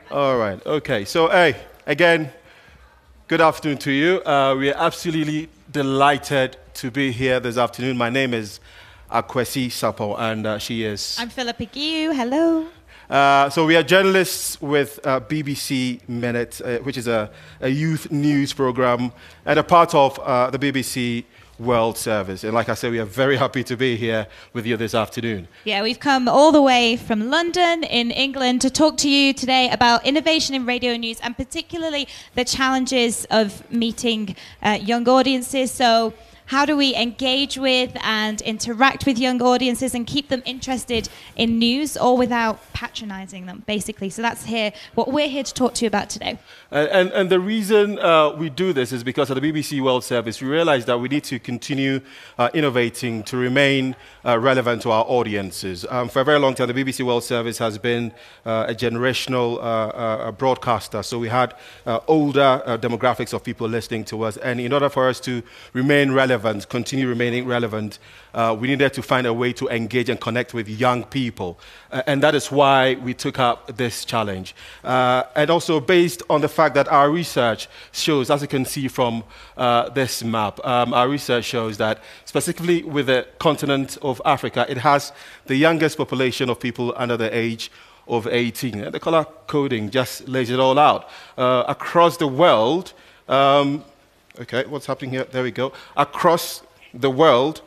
All right. Okay. So, hey, again, good afternoon to you. We are absolutely delighted to be here this afternoon. My name is Akwesi Sapo, and she is... I'm Philippa Giu. Hello. So we are journalists with BBC Minute, which is a youth news program and a part of the BBC World Service. And like I said, we are very happy to be here with you this afternoon. Yeah, we've come all the way from London in England to talk to you today about innovation in radio news and particularly the challenges of meeting young audiences. So how do we engage with and interact with young audiences and keep them interested in news, all without patronizing them, basically? So that's what we're here to talk to you about today. And the reason we do this is because at the BBC World Service, we realize that we need to continue innovating to remain relevant to our audiences. For a very long time, the BBC World Service has been a generational broadcaster. So we had older demographics of people listening to us. And in order for us to remain relevant, continue remaining relevant, we needed to find a way to engage and connect with young people. And that is why we took up this challenge. And also based on the fact that our research shows, as you can see from this map, our research shows that specifically with the continent of Africa, it has the youngest population of people under the age of 18. And the color coding just lays it all out. Across the world, okay, what's happening here? There we go. Across the world,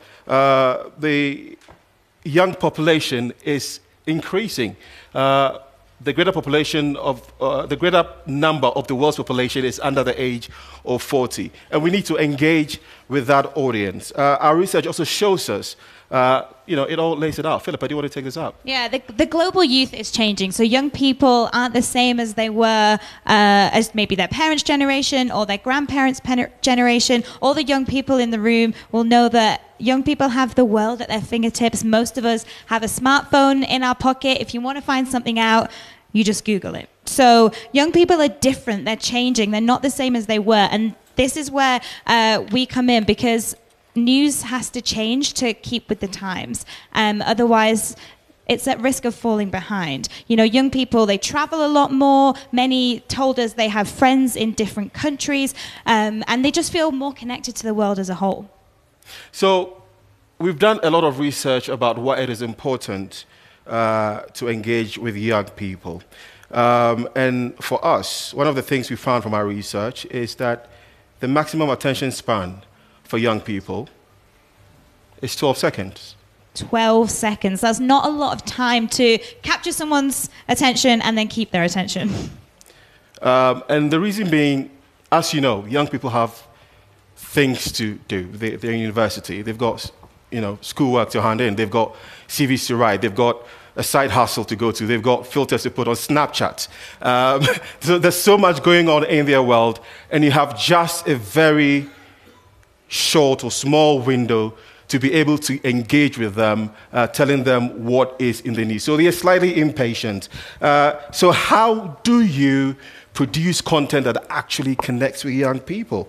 the young population is increasing. The greater population of the greater number of the world's population is under the age of 40, and we need to engage with that audience. Our research also shows us, it all lays it out. Philippa, do you want to take this up? Yeah, the global youth is changing. So young people aren't the same as they were as maybe their parents' generation or their grandparents' generation. All the young people in the room will know that young people have the world at their fingertips. Most of us have a smartphone in our pocket. If you want to find something out, you just Google it. So young people are different. They're changing. They're not the same as they were. And this is where we come in, because news has to change to keep with the times. Otherwise, it's at risk of falling behind. You know, young people, they travel a lot more. Many told us they have friends in different countries, and they just feel more connected to the world as a whole. So we've done a lot of research about why it is important to engage with young people. And for us, one of the things we found from our research is that the maximum attention span for young people is 12 seconds. 12 seconds. That's not a lot of time to capture someone's attention and then keep their attention. And the reason being, as you know, young people have things to do. They're in university. They've got, schoolwork to hand in. They've got CVs to write. They've got a side hustle to go to. They've got filters to put on Snapchat. So there's so much going on in their world, and you have just a very short or small window to be able to engage with them, telling them what is in the news. So they are slightly impatient. So how do you produce content that actually connects with young people?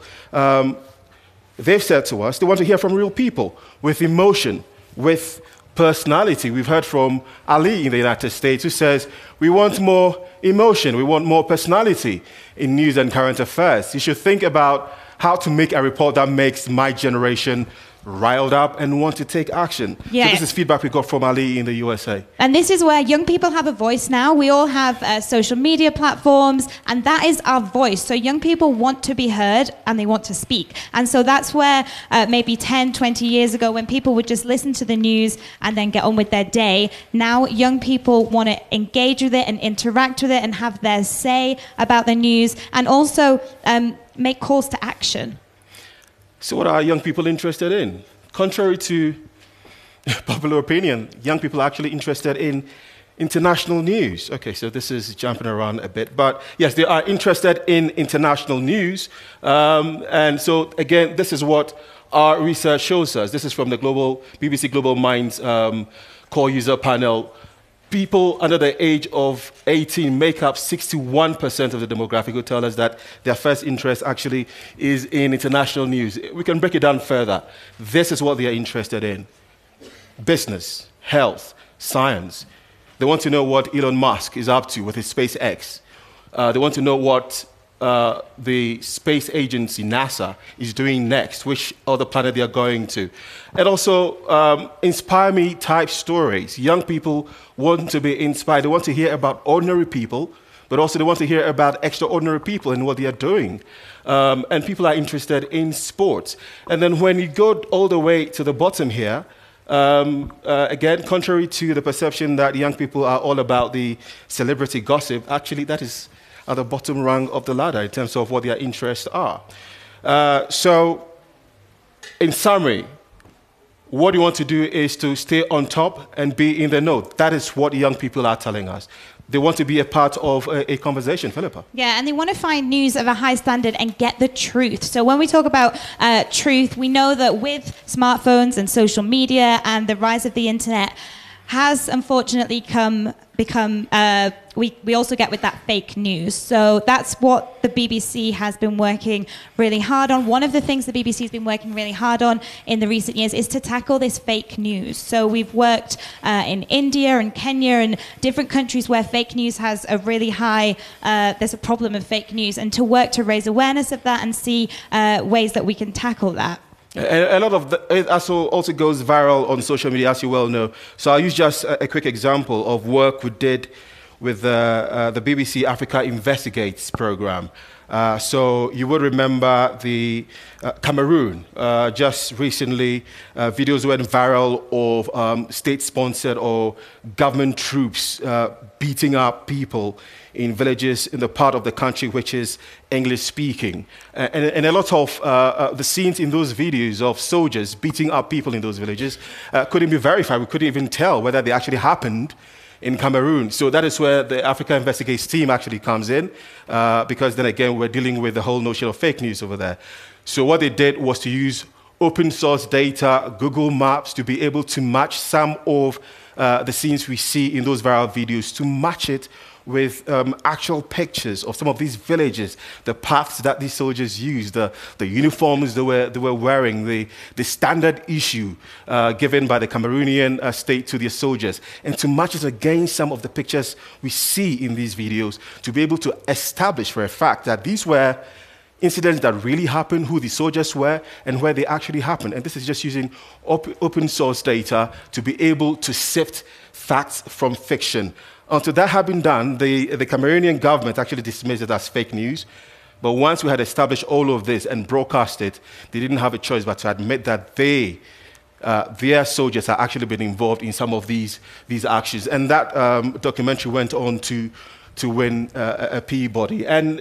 They've said to us they want to hear from real people with emotion, with personality. We've heard from Ali in the United States, who says, we want more emotion, we want more personality in news and current affairs. You should think about how to make a report that makes my generation riled up and want to take action. Yeah. So this is feedback we got from Ali in the USA. And this is where young people have a voice now. We all have social media platforms, and that is our voice. So young people want to be heard and they want to speak. And so that's where maybe 10, 20 years ago, when people would just listen to the news and then get on with their day, now young people want to engage with it and interact with it and have their say about the news, and also make calls to action. So what are young people interested in? Contrary to popular opinion, young people are actually interested in international news. Okay, so this is jumping around a bit. But yes, they are interested in international news. And so, again, this is what our research shows us. This is from the BBC Global Minds core user panel. People under the age of 18 make up 61% of the demographic, who tell us that their first interest actually is in international news. We can break it down further. This is what they are interested in: business, health, science. They want to know what Elon Musk is up to with his SpaceX. They want to know what the space agency, NASA, is doing next, which other planet they are going to. And also, inspire me type stories. Young people want to be inspired. They want to hear about ordinary people, but also they want to hear about extraordinary people and what they are doing. And people are interested in sports. And then when you go all the way to the bottom here, again, contrary to the perception that young people are all about the celebrity gossip, actually that is at the bottom rung of the ladder in terms of what their interests are. So, in summary, what you want to do is to stay on top and be in the know. That is what young people are telling us. They want to be a part of a conversation, Philippa. Yeah, and they want to find news of a high standard and get the truth. So when we talk about truth, we know that with smartphones and social media and the rise of the internet has unfortunately become we also get with that fake news. So that's what the BBC has been working really hard on. One of the things the BBC has been working really hard on in the recent years is to tackle this fake news. So we've worked in India and Kenya and different countries where fake news has a really high, there's a problem of fake news, and to work to raise awareness of that and see ways that we can tackle that. A lot of it also goes viral on social media, as you well know. So I'll use just a quick example of work we did with the BBC Africa Investigates program. So you would remember the Cameroon. Just recently, videos went viral of state-sponsored or government troops beating up people in villages in the part of the country which is English-speaking. And a lot of the scenes in those videos of soldiers beating up people in those villages couldn't be verified. We couldn't even tell whether they actually happened in Cameroon. So that is where the Africa Investigates team actually comes in, because then again, we're dealing with the whole notion of fake news over there. So what they did was to use open source data, Google Maps, to be able to match some of the scenes we see in those viral videos, to match it with actual pictures of some of these villages, the paths that these soldiers used, the uniforms they were wearing, the standard issue given by the Cameroonian state to their soldiers, and to match it against some of the pictures we see in these videos, to be able to establish for a fact that these were incidents that really happened, who the soldiers were, and where they actually happened. And this is just using open source data to be able to sift facts from fiction. Until that had been done, the Cameroonian government actually dismissed it as fake news. But once we had established all of this and broadcast it, they didn't have a choice but to admit that their soldiers had actually been involved in some of these actions. And that documentary went on to win a Peabody. And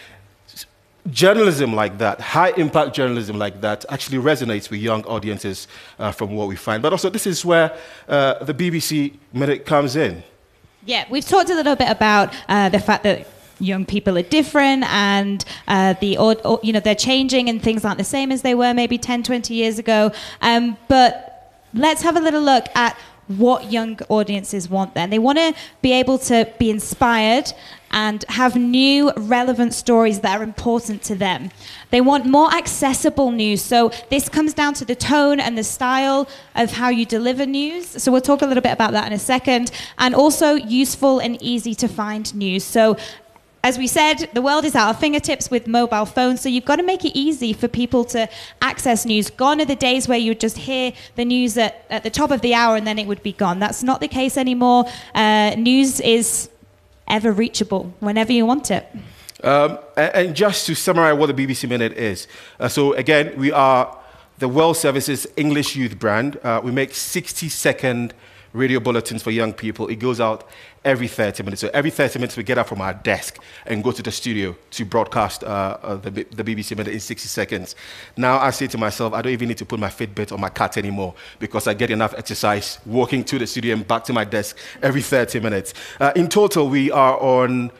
journalism like that, high-impact journalism like that, actually resonates with young audiences from what we find. But also, this is where the BBC Minute comes in. Yeah, we've talked a little bit about the fact that young people are different and they're changing and things aren't the same as they were maybe 10, 20 years ago. But let's have a little look at what young audiences want then. They want to be able to be inspired and have new relevant stories that are important to them. They want more accessible news. So this comes down to the tone and the style of how you deliver news. So we'll talk a little bit about that in a second. And also useful and easy to find news. So as we said, the world is at our fingertips with mobile phones, so you've got to make it easy for people to access news. Gone are the days where you would just hear the news at the top of the hour and then it would be gone. That's not the case anymore. News is ever reachable whenever you want it. And just to summarize what the BBC Minute is. So again, we are the World Service's English youth brand. We make 60-second radio bulletins for young people. It goes out every 30 minutes. So every 30 minutes we get up from our desk and go to the studio to broadcast the BBC Minute in 60 seconds. Now I say to myself, I don't even need to put my Fitbit on my cat anymore because I get enough exercise walking to the studio and back to my desk every 30 minutes. In total, we are on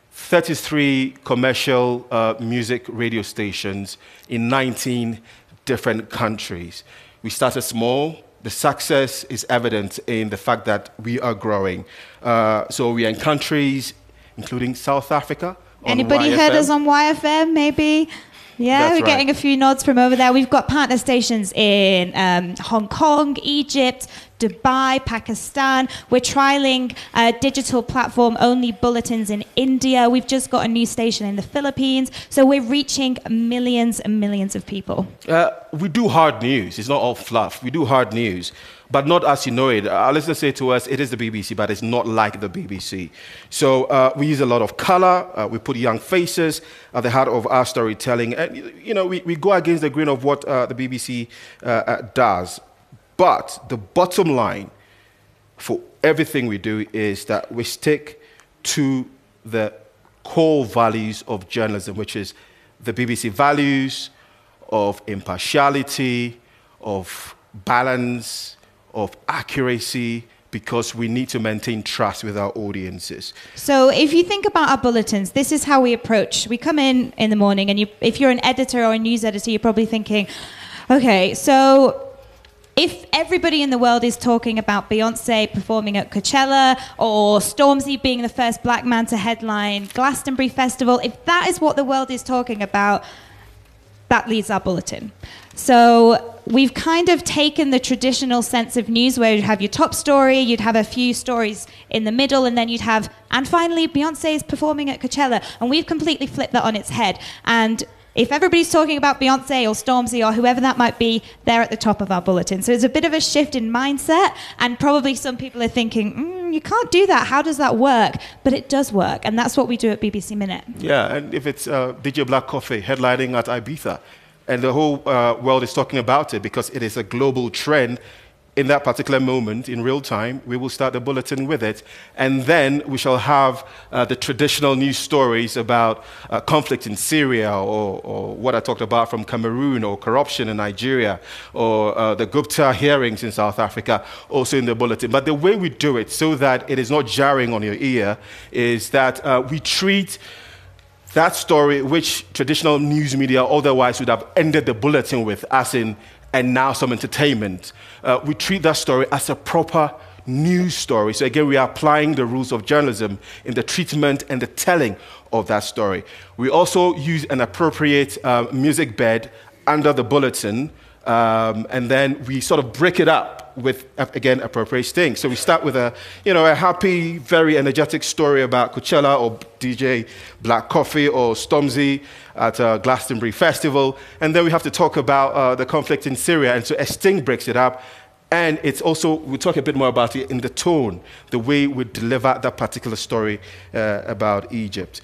33 commercial music radio stations in 19 different countries. We started small. The success is evident in the fact that we are growing. So we are in countries including South Africa. Anybody heard us on YFM, maybe? Yeah, That's we're right. getting a few nods from over there. We've got partner stations in Hong Kong, Egypt, Dubai, Pakistan. We're trialing digital platform-only bulletins in India. We've just got a new station in the Philippines. So we're reaching millions and millions of people. We do hard news. It's not all fluff. We do hard news, but not as you know it. Our listeners say to us, it is the BBC, but it's not like the BBC. So we use a lot of color. We put young faces at the heart of our storytelling. And, you know, we go against the grain of what the BBC does. But the bottom line for everything we do is that we stick to the core values of journalism, which is the BBC values of impartiality, of balance, of accuracy, because we need to maintain trust with our audiences. So if you think about our bulletins, this is how we approach. We come in the morning, and if you're an editor or a news editor, you're probably thinking, okay, so if everybody in the world is talking about Beyonce performing at Coachella or Stormzy being the first black man to headline Glastonbury Festival, if that is what the world is talking about, that leads our bulletin. So we've kind of taken the traditional sense of news where you'd have your top story, you'd have a few stories in the middle, and then you'd have, and finally, Beyonce is performing at Coachella. And we've completely flipped that on its head. And if everybody's talking about Beyonce or Stormzy or whoever that might be, they're at the top of our bulletin. So it's a bit of a shift in mindset, and probably some people are thinking, you can't do that. How does that work? But it does work, and that's what we do at BBC Minute. Yeah, and if it's DJ Black Coffee headlining at Ibiza, and the whole world is talking about it because it is a global trend, in that particular moment, in real time, we will start the bulletin with it. And then we shall have the traditional news stories about conflict in Syria or what I talked about from Cameroon or corruption in Nigeria or the Gupta hearings in South Africa also in the bulletin. But the way we do it so that it is not jarring on your ear is that we treat that story, which traditional news media otherwise would have ended the bulletin with, as in, and now some entertainment. We treat that story as a proper news story. So again, we are applying the rules of journalism in the treatment and the telling of that story. We also use an appropriate music bed under the bulletin, and then we sort of break it up with, again, appropriate things. So we start with a happy, very energetic story about Coachella or DJ Black Coffee or Stormzy at Glastonbury Festival. And then we have to talk about the conflict in Syria. And so Sting breaks it up. And it's also, we'll talk a bit more about it in the tone, the way we deliver that particular story about Egypt.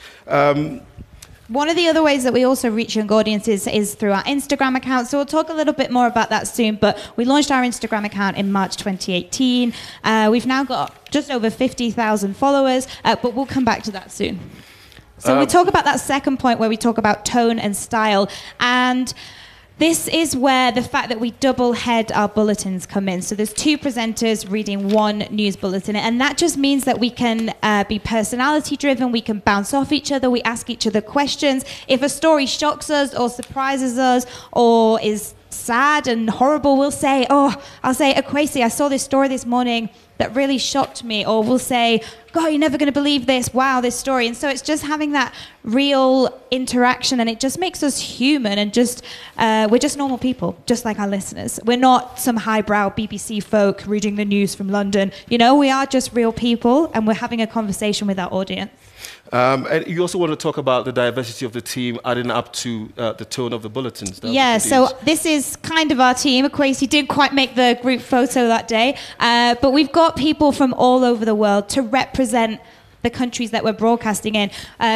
One of the other ways that we also reach young audiences is through our Instagram account. So we'll talk a little bit more about that soon. But we launched our Instagram account in March 2018. We've now got just over 50,000 followers, but we'll come back to that soon. So we talk about that second point where we talk about tone and style. And this is where the fact that we double head our bulletins come in. So there's two presenters reading one news bulletin, and that just means that we can be personality driven, we can bounce off each other, we ask each other questions. If a story shocks us or surprises us or is sad and horrible, we'll say, I'll say, Akwesi, I saw this story this morning that really shocked me. Or we'll say, God, you're never going to believe this. Wow, this story. And so it's just having that real interaction, and it just makes us human, and just we're just normal people, just like our listeners. We're not some highbrow BBC folk reading the news from London. We are just real people, and we're having a conversation with our audience. And you also want to talk about the diversity of the team adding up to the tone of the bulletins. Yeah, so this is kind of our team. Akwesi didn't quite make the group photo that day, but we've got people from all over the world to represent the countries that we're broadcasting in.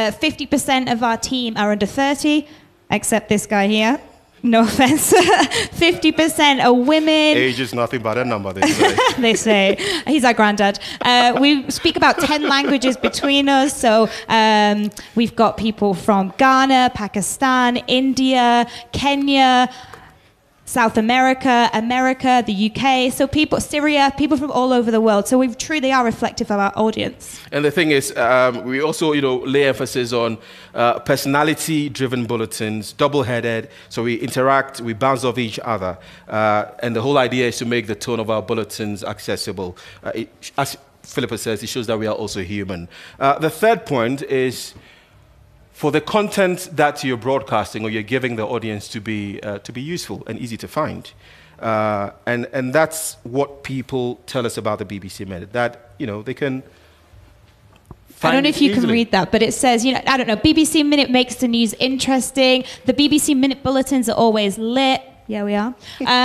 50% of our team are under 30, except this guy here. No offense. 50% are women. Age is nothing but a number, they say. They say. He's our granddad. We speak about 10 languages between us. So we've got people from Ghana, Pakistan, India, Kenya, South America, the UK, so Syria, people from all over the world. So we truly are reflective of our audience. And the thing is, we also, lay emphasis on personality-driven bulletins, double-headed. So we interact, we bounce off each other, and the whole idea is to make the tone of our bulletins accessible. As Philippa says, it shows that we are also human. The third point is for the content that you're broadcasting or you're giving the audience to be useful and easy to find. And that's what people tell us about the BBC Minute, that, they can I don't know if you easily. can read that, but it says, I don't know, BBC Minute makes the news interesting. The BBC Minute bulletins are always lit. Yeah, we are.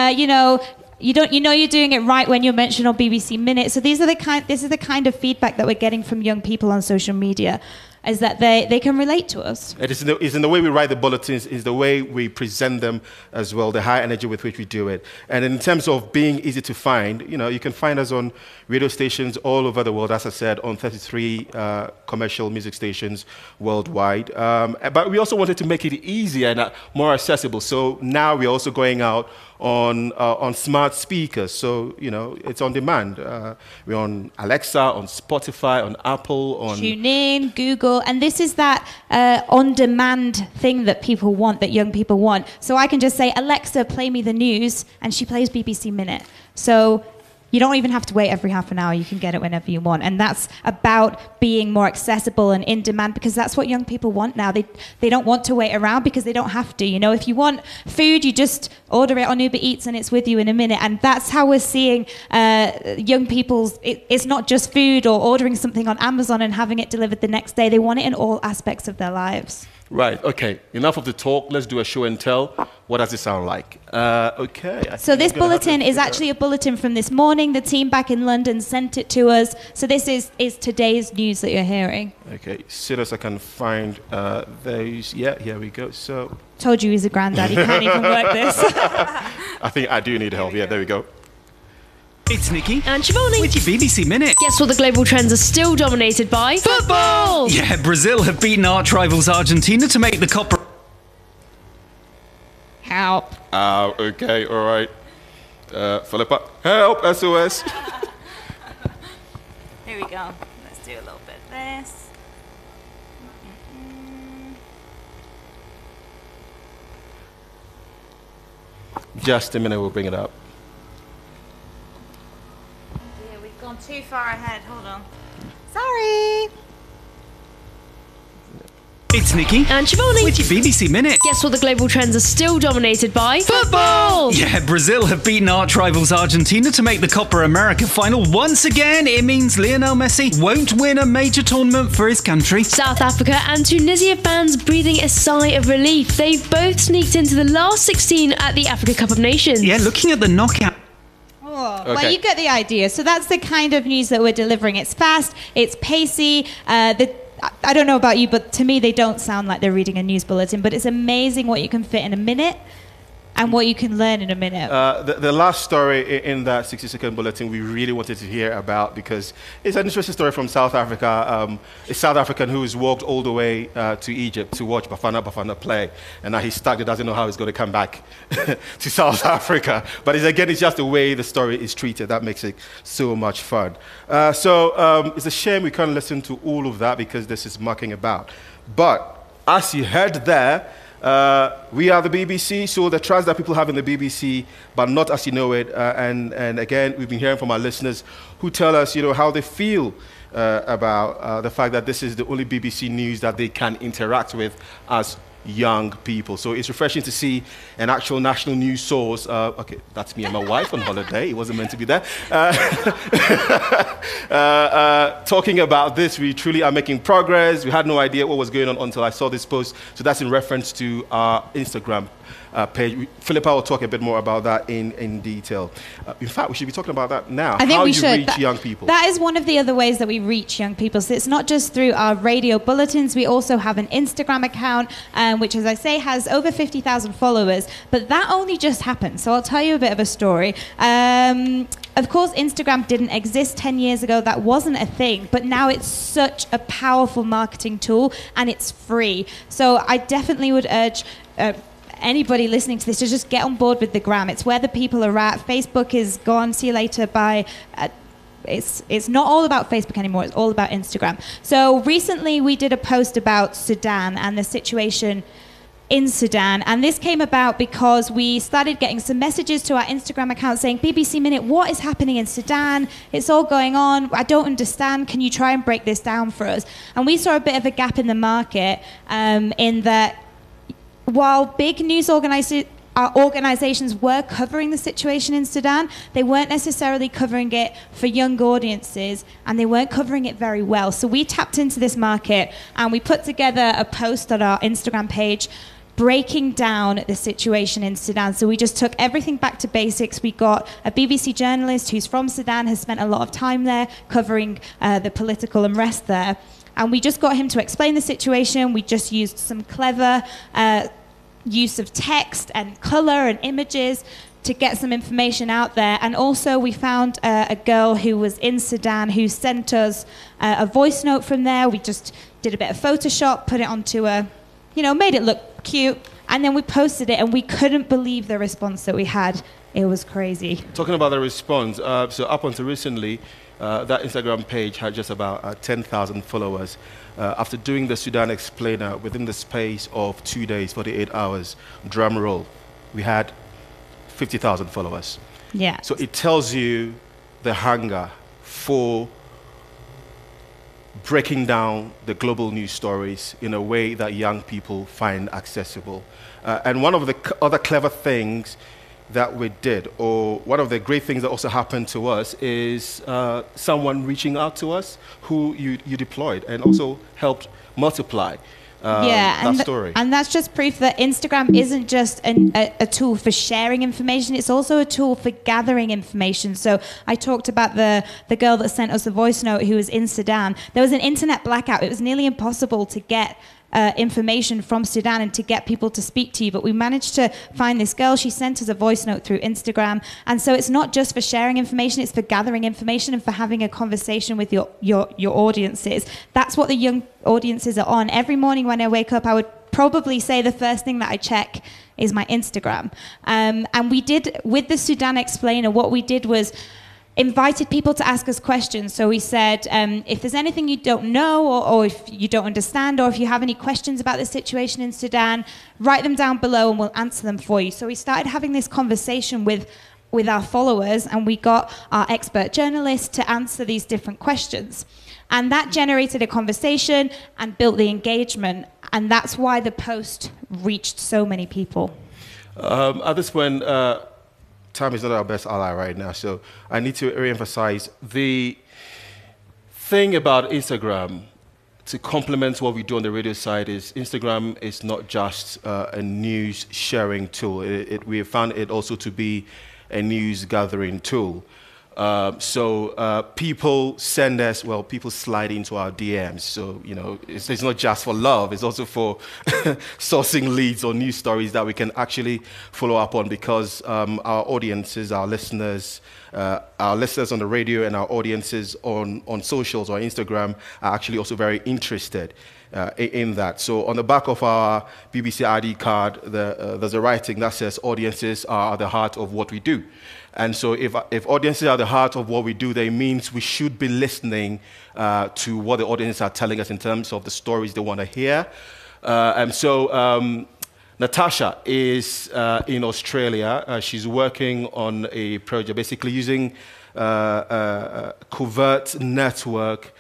You're doing it right when you're mentioned on BBC Minute. So this is the kind of feedback that we're getting from young people on social media, is that they can relate to us. It's in the way we write the bulletins, is the way we present them as well, the high energy with which we do it. And in terms of being easy to find, you can find us on radio stations all over the world, as I said, on 33 commercial music stations worldwide. But we also wanted to make it easier and more accessible. So now we're also going out on smart speakers. So, it's on demand. We're on Alexa, on Spotify, on Apple, on TuneIn, Google. And this is that on-demand thing that people want, that young people want. So I can just say, Alexa, play me the news, and she plays BBC Minute. So you don't even have to wait every half an hour. You can get it whenever you want. And that's about being more accessible and in demand, because that's what young people want now. They don't want to wait around because they don't have to. If you want food, you just order it on Uber Eats and it's with you in a minute. And that's how we're seeing young people's... It's not just food or ordering something on Amazon and having it delivered the next day. They want it in all aspects of their lives. Right, okay. Enough of the talk. Let's do a show and tell. What does it sound like? Okay. So this bulletin is actually a bulletin from this morning. The team back in London sent it to us. So this is today's news that you're hearing. Okay, soon as I can find those. Yeah, here we go. So told you he's a granddad. He can't even work this. I think I do need help. Yeah, there we go. It's Nikki and Shivani with your BBC Minute. Guess what the global trends are still dominated by? Football! Yeah, Brazil have beaten arch rivals Argentina to make the Copa... Help. Okay, all right. Philippa, help, SOS. Here we go. Let's do a little bit of this. Just a minute, we'll bring it up. Yeah, we've gone too far ahead. Hold on. Sorry. It's Nikki and Shivani with your BBC Minute. Guess what the global trends are still dominated by? Football! Yeah, Brazil have beaten arch rivals Argentina to make the Copa America final. Once again, it means Lionel Messi won't win a major tournament for his country. South Africa and Tunisia fans breathing a sigh of relief. They've both sneaked into the last 16 at the Africa Cup of Nations. Yeah, looking at the knockout... Oh, Okay. well, you get the idea. So that's the kind of news that we're delivering. It's fast, it's pacey. I don't know about you, but to me, they don't sound like they're reading a news bulletin. But it's amazing what you can fit in a minute and what you can learn in a minute. The last story in that 60-second bulletin we really wanted to hear about, because it's an interesting story from South Africa. A South African who has walked all the way to Egypt to watch Bafana play, and now he's stuck. He doesn't know how he's going to come back to South Africa. But it's just the way the story is treated that makes it so much fun. So it's a shame we can't listen to all of that because this is mucking about. But as you heard there, we are the BBC, so the trust that people have in the BBC, but not as you know it. And again, we've been hearing from our listeners who tell us, how they feel about the fact that this is the only BBC news that they can interact with as young people. So it's refreshing to see an actual national news source. Okay, that's me and my wife on holiday. It wasn't meant to be there. Talking about this, we truly are making progress. We had no idea what was going on until I saw this post. So that's in reference to our Instagram page. Philippa will talk a bit more about that in detail. In fact, we should be talking about that now. I think how we you should. reach young people. That is one of the other ways that we reach young people. So it's not just through our radio bulletins. We also have an Instagram account, which, as I say, has over 50,000 followers. But that only just happened. So I'll tell you a bit of a story. Of course, Instagram didn't exist 10 years ago. That wasn't a thing. But now it's such a powerful marketing tool, and it's free. So I definitely would urge... anybody listening to this to just get on board with the gram. It's where the people are at. Facebook is gone. See you later. Bye. It's not all about Facebook anymore. It's all about Instagram. So recently we did a post about Sudan and the situation in Sudan. And this came about because we started getting some messages to our Instagram account saying, BBC Minute, what is happening in Sudan? It's all going on. I don't understand. Can you try and break this down for us? And we saw a bit of a gap in the market in that while big news organizations were covering the situation in Sudan, they weren't necessarily covering it for young audiences, and they weren't covering it very well. So we tapped into this market, and we put together a post on our Instagram page breaking down the situation in Sudan. So we just took everything back to basics. We got a BBC journalist who's from Sudan, has spent a lot of time there covering the political unrest there. And we just got him to explain the situation. We just used some clever use of text and color and images to get some information out there. And also we found a girl who was in Sudan who sent us a voice note from there. We just did a bit of Photoshop, put it onto made it look cute, and then we posted it, and we couldn't believe the response that we had. It was crazy. Talking about the response, so up until recently, that Instagram page had just about 10,000 followers. After doing the Sudan Explainer within the space of 2 days, 48 hours, drum roll, we had 50,000 followers. Yeah. So it tells you the hunger for breaking down the global news stories in a way that young people find accessible. And one of the other clever things that we did, or one of the great things that also happened to us, is someone reaching out to us who you deployed and also helped multiply that story. And that's just proof that Instagram isn't just a tool for sharing information, it's also a tool for gathering information. So I talked about the girl that sent us the voice note who was in Sudan. There was an internet blackout. It was nearly impossible to get information from Sudan and to get people to speak to you, but we managed to find this girl. She sent us a voice note through Instagram, and so it's not just for sharing information, it's for gathering information and for having a conversation with your audiences. That's what the young audiences are on. Every morning when I wake up, I would probably say the first thing that I check is my Instagram. And we did, with the Sudan Explainer, what we did was invited people to ask us questions. So we said, if there's anything you don't know, or if you don't understand, or if you have any questions about the situation in Sudan, write them down below and we'll answer them for you. So we started having this conversation with our followers, and we got our expert journalists to answer these different questions. And that generated a conversation and built the engagement. And that's why the post reached so many people. At this point, time is not our best ally right now, so I need to re-emphasize the thing about Instagram to complement what we do on the radio side is Instagram is not just a news sharing tool. We have found it also to be a news gathering tool. So people send us, people slide into our DMs. So, it's not just for love, it's also for sourcing leads or news stories that we can actually follow up on, because our audiences, our listeners on the radio and our audiences on socials or Instagram are actually also very interested in that. So on the back of our BBC ID card, there's a writing that says audiences are at the heart of what we do. And so if audiences are the heart of what we do, that means we should be listening to what the audiences are telling us in terms of the stories they want to hear. And so Natasha is in Australia. She's working on a project, basically using a covert network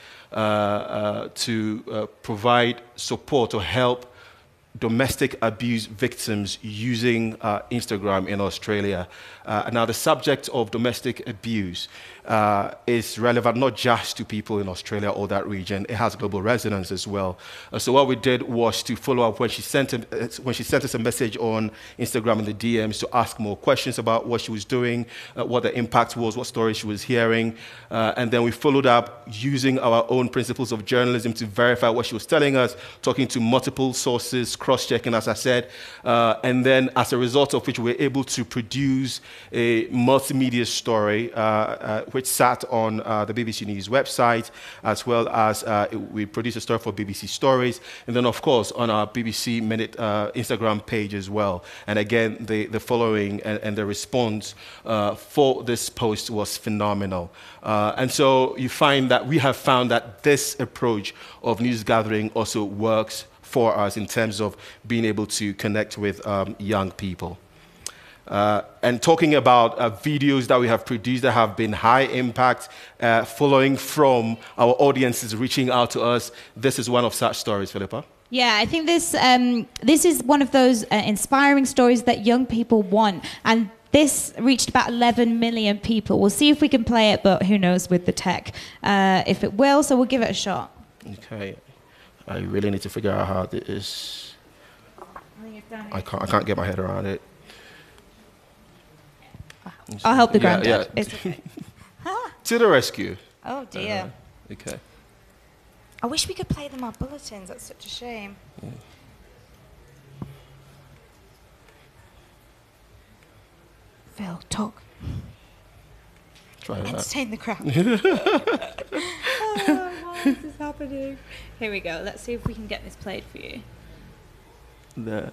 to provide support or help domestic abuse victims using Instagram in Australia. Now, the subject of domestic abuse is relevant not just to people in Australia or that region. It has global resonance as well. So what we did was to follow up when she sent us a message on Instagram in the DMs to ask more questions about what she was doing, what the impact was, what stories she was hearing. And then we followed up using our own principles of journalism to verify what she was telling us, talking to multiple sources, cross-checking, as I said. And then as a result of which we were able to produce a multimedia story which sat on the BBC News website, as well as we produced a story for BBC Stories, and then of course on our BBC Minute Instagram page as well. And again, the following and the response for this post was phenomenal. And so you find that we have found that this approach of news gathering also works for us in terms of being able to connect with young people. And talking about videos that we have produced that have been high impact, following from our audiences reaching out to us, this is one of such stories, Philippa. Yeah, I think this is one of those inspiring stories that young people want. And this reached about 11 million people. We'll see if we can play it, but who knows with the tech if it will, so we'll give it a shot. Okay. I really need to figure out how this is. I can't get my head around it. I'll help the granddad. Yeah. It's okay. To the rescue. Oh, dear. Okay. I wish we could play them our bulletins. That's such a shame. Yeah. Phil, talk. Try that. Entertain the crowd. Why is this happening? Here we go. Let's see if we can get this played for you. There.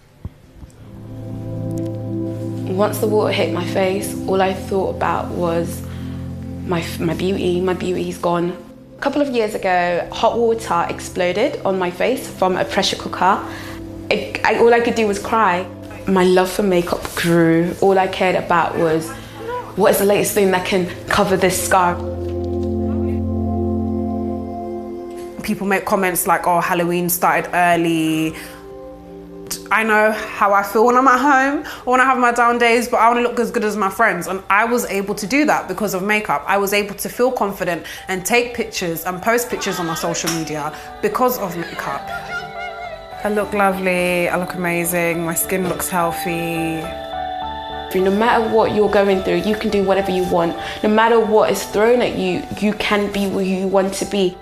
Once the water hit my face, all I thought about was my beauty. My beauty's gone. A couple of years ago, hot water exploded on my face from a pressure cooker. All I could do was cry. My love for makeup grew. All I cared about was, what is the latest thing that can cover this scar? People make comments like, oh, Halloween started early. I know how I feel when I'm at home or when I have my down days, but I want to look as good as my friends. And I was able to do that because of makeup. I was able to feel confident and take pictures and post pictures on my social media because of makeup. I look lovely, I look amazing, my skin looks healthy. No matter what you're going through, you can do whatever you want. No matter what is thrown at you, you can be who you want to be.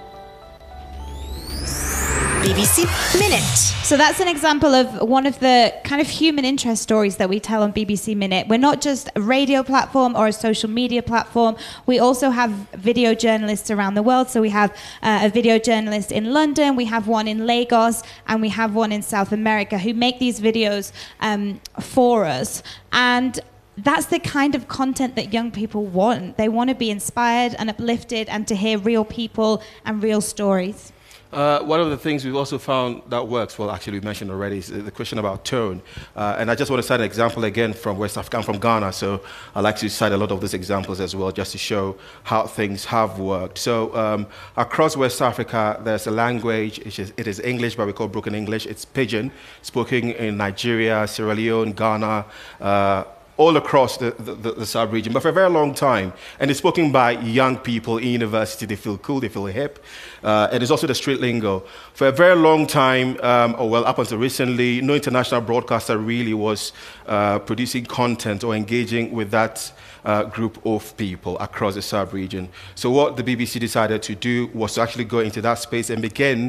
BBC Minute. So that's an example of one of the kind of human interest stories that we tell on BBC Minute. We're not just a radio platform or a social media platform. We also have video journalists around the world. So we have a video journalist in London, we have one in Lagos, and we have one in South America who make these videos for us. And that's the kind of content that young people want. They want to be inspired and uplifted and to hear real people and real stories. One of the things we've also found that works, well, actually we mentioned already, is the question about tone. And I just want to cite an example again from West Africa. I'm from Ghana, so I like to cite a lot of these examples as well, just to show how things have worked. So across West Africa, there's a language, it is English, but we call broken English. It's Pidgin, spoken in Nigeria, Sierra Leone, Ghana, all across the sub-region, but for a very long time. And it's spoken by young people in university. They feel cool, they feel hip. And it's also the street lingo. For a very long time, up until recently, no international broadcaster really was producing content or engaging with that group of people across the sub-region. So what the BBC decided to do was to actually go into that space and begin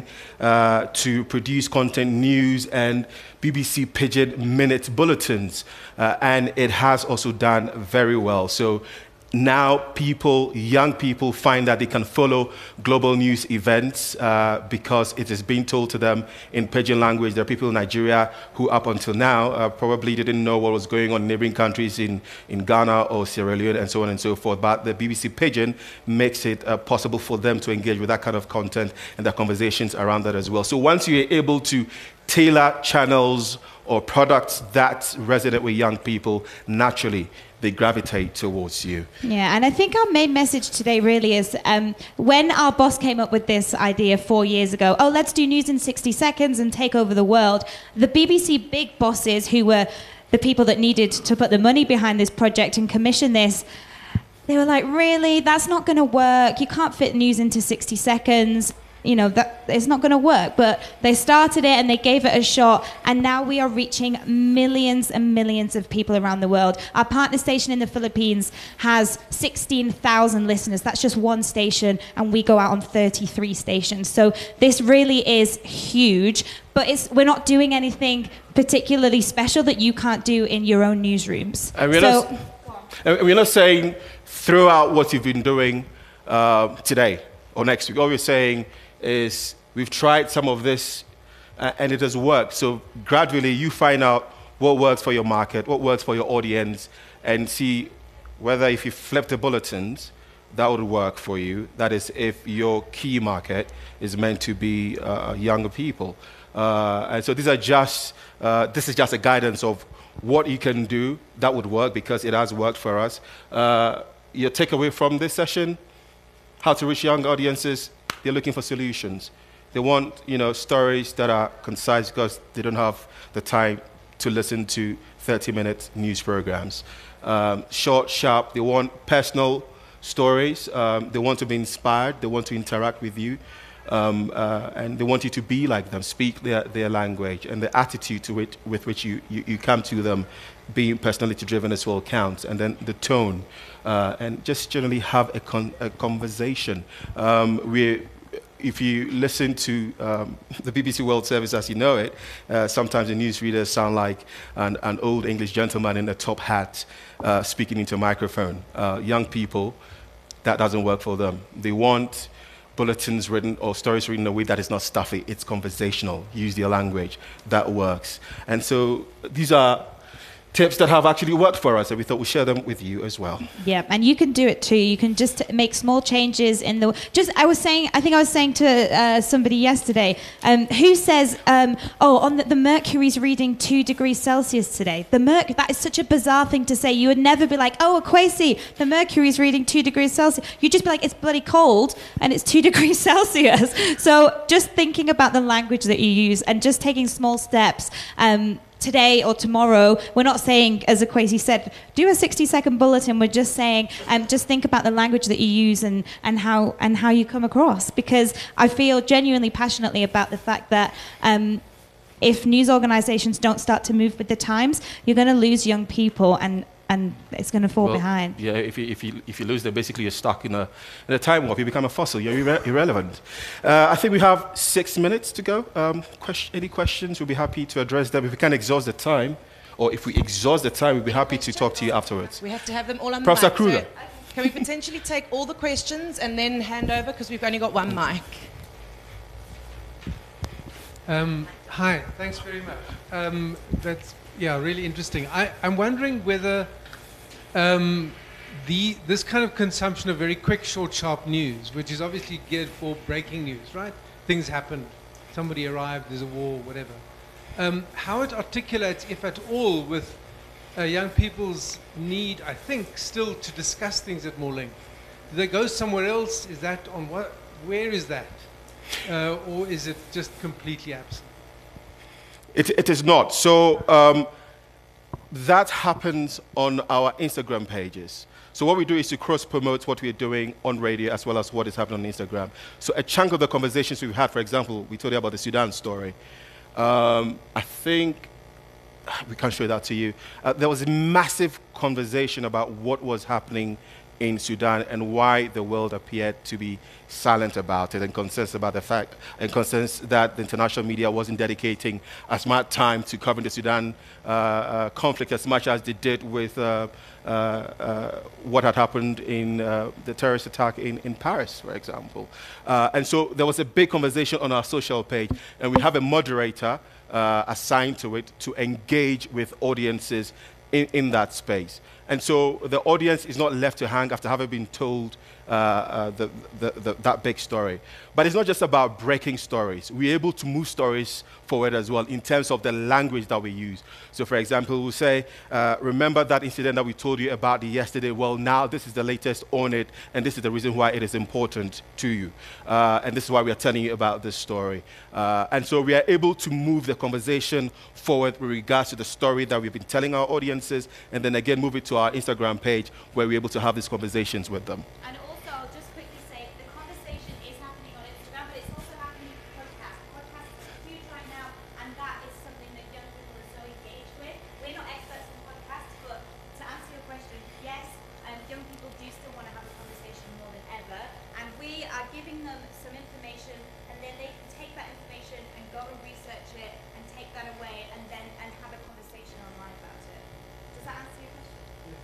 to produce content, news, and BBC Pidgin Minute bulletins. And it has also done very well. So now young people find that they can follow global news events because it is being told to them in Pidgin language. There are people in Nigeria who up until now probably didn't know what was going on in neighboring countries in Ghana or Sierra Leone and so on and so forth. But the BBC Pidgin makes it possible for them to engage with that kind of content and the conversations around that as well. So once you're able to tailor channels or products that resonate with young people, naturally they gravitate towards you. Yeah, and I think our main message today really is when our boss came up with this idea 4 years ago, oh, let's do news in 60 seconds and take over the world, the BBC big bosses who were the people that needed to put the money behind this project and commission this, they were like, really? That's not going to work. You can't fit news into 60 seconds. You know, that it's not going to work. But they started it and they gave it a shot, and now we are reaching millions and millions of people around the world. Our partner station in the Philippines has 16,000 listeners. That's just one station, and we go out on 33 stations. So this really is huge, but we're not doing anything particularly special that you can't do in your own newsrooms. And we're not saying throw out what you've been doing today or next week. All we're saying is we've tried some of this and it has worked. So gradually you find out what works for your market, what works for your audience, and see whether if you flip the bulletins, that would work for you. That is if your key market is meant to be younger people. And so these are just, this is just a guidance of what you can do that would work, because it has worked for us. Your takeaway from this session, how to reach young audiences, they're looking for solutions. They want, stories that are concise because they don't have the time to listen to 30-minute news programs. Short, sharp, they want personal stories. They want to be inspired. They want to interact with you. And they want you to be like them, speak their language, and the attitude with which you come to them, being personality driven as well, counts. And then the tone, and just generally have a conversation. If you listen to the BBC World Service as you know it, sometimes the newsreaders sound like an old English gentleman in a top hat speaking into a microphone. Young people, that doesn't work for them. They want bulletins written or stories written in a way that is not stuffy. It's conversational. Use their language. That works. And so these are tips that have actually worked for us, and we thought we'd share them with you as well. Yeah, and you can do it too. You can just make small changes in the... I think I was saying to somebody yesterday, who says, on the mercury's reading 2 degrees Celsius today. That is such a bizarre thing to say. You would never be like, oh, Kwesi, the mercury's reading 2 degrees Celsius. You'd just be like, it's bloody cold, and it's 2 degrees Celsius. So just thinking about the language that you use and just taking small steps, today or tomorrow, we're not saying, as Akwesi said, do a 60-second bulletin. We're just saying, just think about the language that you use and how you come across. Because I feel genuinely passionately about the fact that if news organisations don't start to move with the times, you're going to lose young people and it's going to fall behind. Yeah, if you lose them, basically you're stuck in a time warp. You become a fossil. You're irrelevant. I think we have 6 minutes to go. Any questions? We'll be happy to address them. If we can exhaust the time, or if we exhaust the time, we'll be happy to talk to you afterwards. We have to have them all on the Professor mic. Kruger. So can we potentially take all the questions and then hand over, because we've only got one mic? Hi, thanks very much. That's really interesting. I'm wondering whether this kind of consumption of very quick, short, sharp news, which is obviously geared for breaking news, right? Things happened, somebody arrived, there's a war, whatever. How it articulates, if at all, with young people's need, I think, still to discuss things at more length. Do they go somewhere else? Is that on what? Where is that? Or is it just completely absent? It is not. So that happens on our Instagram pages. So what we do is to cross-promote what we're doing on radio as well as what is happening on Instagram. So a chunk of the conversations we've had, for example, we told you about the Sudan story. I think we can show that to you. There was a massive conversation about what was happening in Sudan and why the world appeared to be silent about it, and concerns about the fact, and concerns that the international media wasn't dedicating as much time to covering the Sudan conflict as much as they did with what had happened in the terrorist attack in Paris, for example. And so there was a big conversation on our social page, and we have a moderator assigned to it to engage with audiences in that space. And so the audience is not left to hang after having been told that big story. But it's not just about breaking stories. We're able to move stories forward as well in terms of the language that we use. So, for example, we'll say, remember that incident that we told you about yesterday? Well, now this is the latest on it, and this is the reason why it is important to you. And this is why we are telling you about this story. And so we are able to move the conversation forward with regards to the story that we've been telling our audiences, and then again move it to our Instagram page where we're able to have these conversations with them. And also, I'll just quickly say, the conversation is happening on Instagram, but it's also happening in podcasts. Podcasts are huge right now, and that is something that young people are so engaged with. We're not experts in podcasts, but to answer your question, yes, young people do still want to have a conversation more than ever, and we are giving them some information, and then they can take that information and go and research it and take that away and have a conversation online about it. Does that answer your question?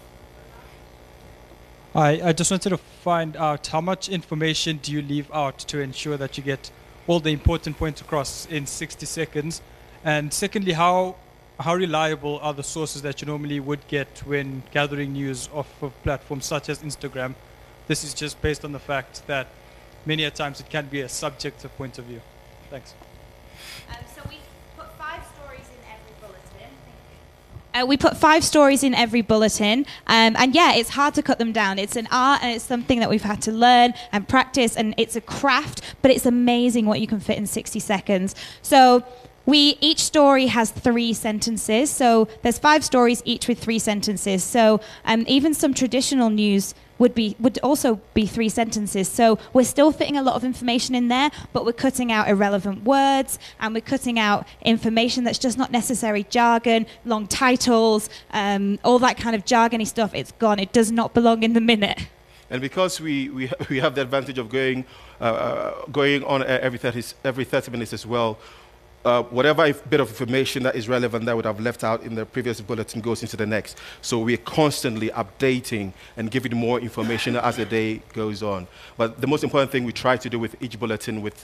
I just wanted to find out, how much information do you leave out to ensure that you get all the important points across in 60 seconds? And secondly, how reliable are the sources that you normally would get when gathering news off of platforms such as Instagram? This is just based on the fact that many a times it can be a subjective point of view. Thanks. So we put 5 stories in every bulletin. We put 5 stories in every bulletin, and yeah, it's hard to cut them down. It's an art, and it's something that we've had to learn and practice, and it's a craft, but it's amazing what you can fit in 60 seconds. So each story has 3 sentences, so there's 5 stories, each with 3 sentences. So even some traditional news would also be 3 sentences. So we're still fitting a lot of information in there, but we're cutting out irrelevant words, and we're cutting out information that's just not necessary jargon, long titles, all that kind of jargony stuff. It's gone. It does not belong in the minute. And because we have the advantage of going on every 30 minutes as well, whatever bit of information that is relevant that would have left out in the previous bulletin goes into the next. So we're constantly updating and giving more information as the day goes on. But the most important thing we try to do with each bulletin, with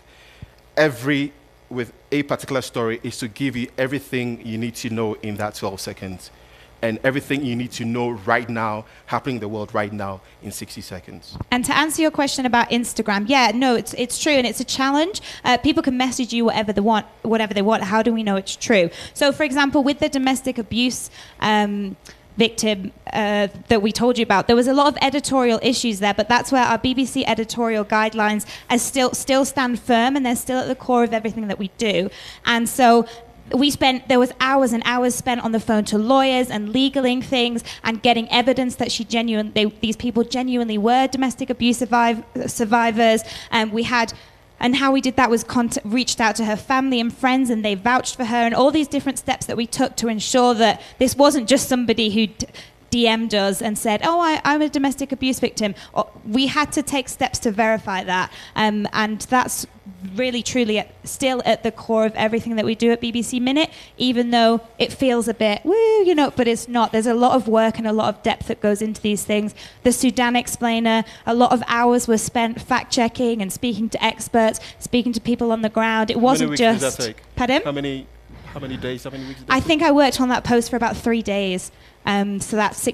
a particular story, is to give you everything you need to know in that 12 seconds. And everything you need to know right now, happening in the world right now, in 60 seconds. And to answer your question about Instagram, yeah, no, it's true, and it's a challenge. People can message you whatever they want. How do we know it's true? So, for example, with the domestic abuse victim that we told you about, there was a lot of editorial issues there, but that's where our BBC editorial guidelines are still stand firm, and they're still at the core of everything that we do. And so there was hours and hours spent on the phone to lawyers and legaling things and getting evidence that these people genuinely were domestic abuse survivors. And how we did that was reached out to her family and friends, and they vouched for her, and all these different steps that we took to ensure that this wasn't just somebody who DM'd us and said, oh, I'm a domestic abuse victim. We had to take steps to verify that. And that's really, truly still at the core of everything that we do at BBC Minute, even though it feels a bit, but it's not. There's a lot of work and a lot of depth that goes into these things. The Sudan Explainer, a lot of hours were spent fact-checking and speaking to experts, speaking to people on the ground. It wasn't just... How many weeks did that take? Pardon? How many days, how many weeks did that I think I worked on that post for about 3 days. So that's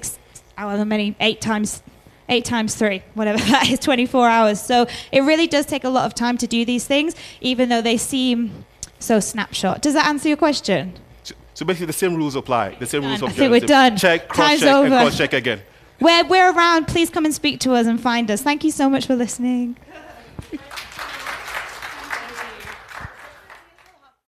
8 times 3, whatever that is, 24 hours. So it really does take a lot of time to do these things, even though they seem so snapshot. Does that answer your question? So basically the same rules apply, the same rules of I think we're done. Check, Time's cross-check, over. and cross-check again. We're around. Please come and speak to us and find us. Thank you so much for listening.